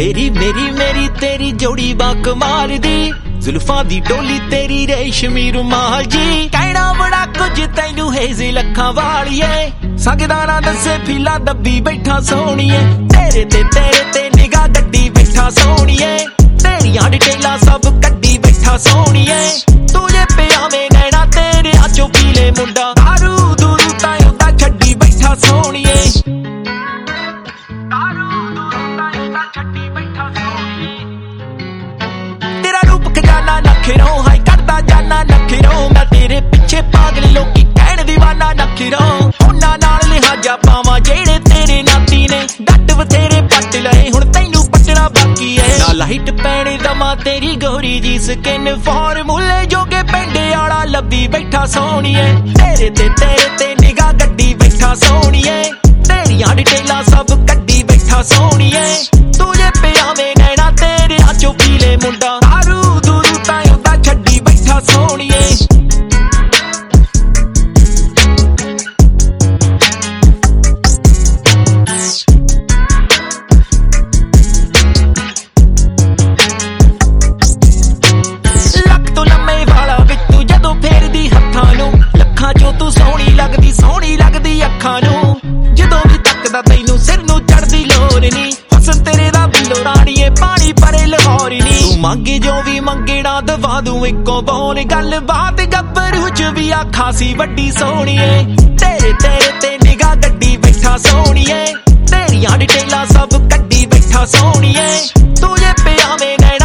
तेरी मेरी मेरी तेरी जोड़ी बाकमाल दी जुल्फां दी टोली तेरी रेशमी रुमाल जी कहना बड़ा कुछ तैनू हेज़ लखां वालिए सकदा ना दसे फिला दब्बी बैठा सोहणीए तेरे ते निगाह गड्डी बैठा सोहणीए तेरियां डिटेलां सब कड्डी बैठा सोहणीए तुझे पियावे नैना तेरे अचो पीले मुंडा दारू दूरू तां उदा छड्डी बैठा सोहणीए तेरा रूप खजाना नखरों हाय करदा जाना नखरों मैं तेरे पिछे पागल लोकी कहण दीवाना नखरों उन्हां नाल लिहाजा पावां जेड़े तेरे नाती ने गड्ड बथेरे पट लए हुण तैनू पटना बाकी है ना लाइट पैणे दमा तेरी गोरी जी स्किन फार्मूले जोगे पेंडे आला लब्बी बैठा सोहणीए तेरे ते निगाह गड्डी बैठा सोहणीए तेरियां डिटेलां सब कड्डी बैठा सोहणीए तुझे पियावे नैना तेरे अचो पीले मुंडा दारू दूरू तां उदा छड्डी बैठा सोहणीए ਲੱਕ ਤੋਂ ਲੰਮੇ ਵਾਲਾ ਵਿੱਚ ਤੂੰ ਜਦੋਂ ਫੇਰਦੀ ਹੱਥਾਂ ਨੂੰ ਲੱਖਾਂ ਚੋਂ ਤੂੰ ਸੋਹਣੀ ਲੱਗਦੀ ਅੱਖਾਂ ਨੂੰ ਜਦੋਂ ਵੀ ਤੱਕਦਾ ਤੈਨੂੰ ਸਿਰ ਨੂੰ ਚੜਦੀ ਲੋਰ ਨੀ ਹਸਨ ਤੇਰੇ ਦਾ ਬਿੱਲੋ ਰਾਣੀਏ ਪਾਣੀ ਭਰੇ ਲਾਹੌਰ ਨੀ ਤੂੰ ਮੰਗੇ ਜੋ ਵੀ ਮੰਗਣਾ ਦਵਾ ਦੂੰ ਇੱਕੋ ਬੋਲ ਗੱਲ ਬਾਤ ਗੱਭਰੂ ਚ ਵੀ ਆ ਖਾਸੀ ਵੱਡੀ ਸੋਹਣੀਏ ਤੇਰੇ ਤੇ ਨਿਗਾਹ ਗੱਡੀ ਬੈਠਾ ਸੋਹਣੀਏ ਤੇਰੀਆਂ ਡਿਟੇਲਾਂ ਸਭ ਕੱਢੀ ਬੈਠਾ ਸੋਹਣੀਏ ਤੁਝੇ ਪਿਆਵੇਂ ਨੈਣਾ